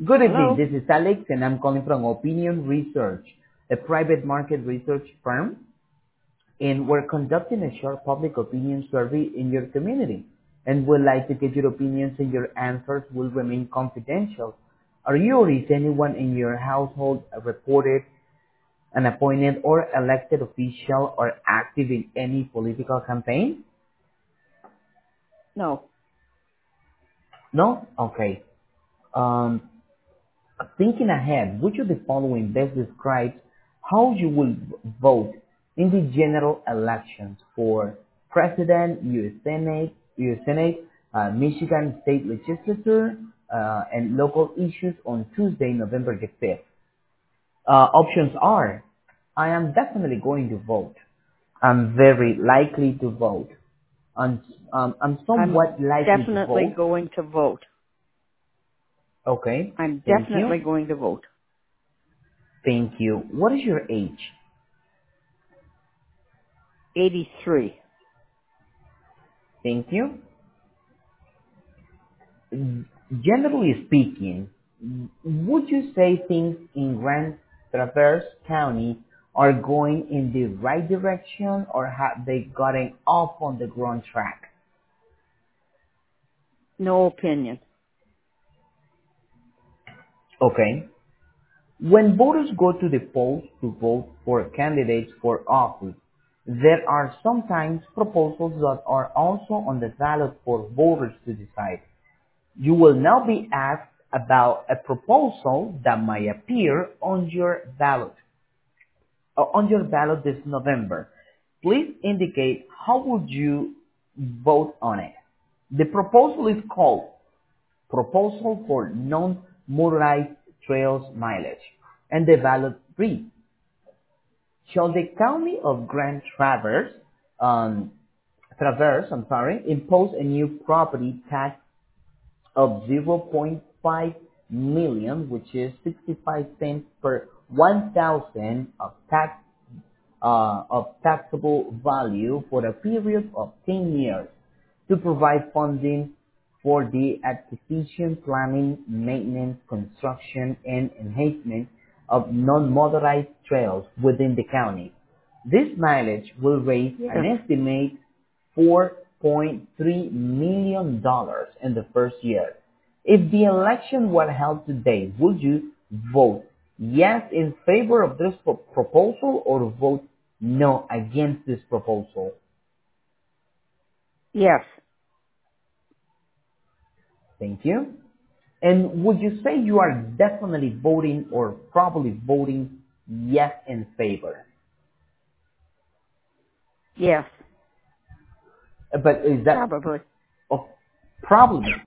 Good evening. Hello? This is Alex, and I'm calling from Opinion Research, a private market research firm, and we're conducting a short public opinion survey in your community, and would like to get your opinions, and your answers will remain confidential. Are you or is anyone in your household a reported, an appointed or elected official or active in any political campaign? No. No? Okay. Um, Thinking ahead, which of the following best describes how you will vote in the general elections for President, U.S. Senate, Michigan State Legislature, and local issues on Tuesday, November the 5th? Options are, I am definitely going to vote. I'm very likely to vote. I'm, I'm I'm somewhat likely to definitely vote. going to vote. Okay, I'm thank you. definitely going to vote. Thank you. What is your age? 83. Thank you. Generally speaking, would you say things in Grand Traverse County are going in the right direction, or have they gotten off on the wrong track? No opinion. Okay. When voters go to the polls to vote for candidates for office, there are sometimes proposals that are also on the ballot for voters to decide. You will now be asked about a proposal that might appear on your ballot this November. Please indicate how would you vote on it. The proposal is called Proposal for Non-Motorized Trails Mileage, and the ballot reads, shall the County of Grand Traverse, impose a new property tax of 0.5 million, which is 65 cents per 1,000 of taxable value for a period of 10 years to provide funding for the acquisition, planning, maintenance, construction, and enhancement of non-motorized trails within the county. This mileage will raise an Yes. estimated $4.3 million dollars in the first year. If the election were held today, would you vote yes in favor of this proposal, or vote no against this proposal? Yes. Thank you. And would you say you are definitely voting or probably voting yes in favor? Yes. But is that Probably. oh, probably?